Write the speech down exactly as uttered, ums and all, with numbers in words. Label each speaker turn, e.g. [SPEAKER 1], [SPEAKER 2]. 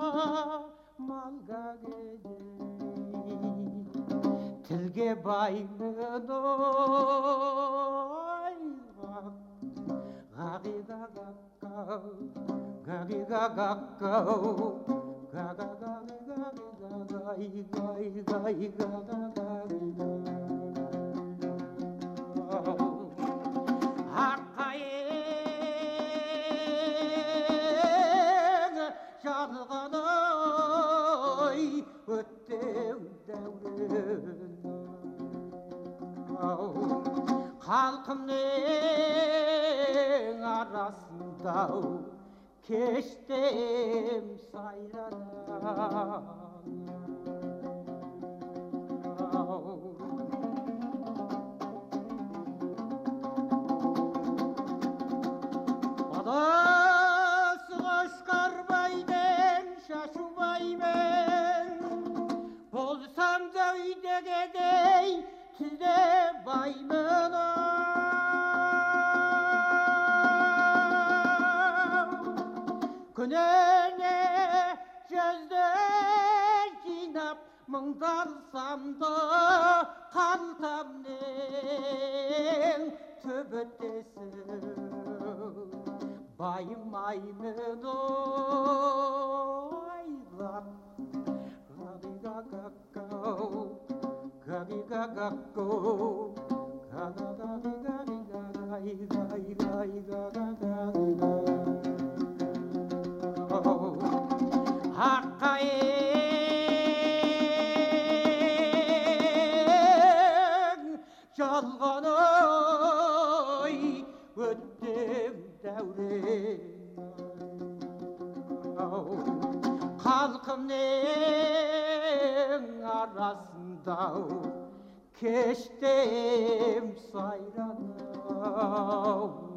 [SPEAKER 1] малға келей тілге баймын ой ғағиға ғаққау ғағиға ғаққау ғаға ғағи ғағи ғағи ғағи аққайың жалған-ай өттеу дәурен халқымның арасында кештім сайрадан Badası Kaşgarbay'den şaşubaymen Bolsam da uyde gedey tüzde baymen Күніне жүздер жинап мұңдарсам да қалтамның төбеттесін байымаймын ойлап ғағиға ғаққау ғағиға ғаққау ғаға ғағи ғағи ғағай ғағи ғағи ғағай аққайың жалған-ай өттім дәурен халқымның арасында кештім сайран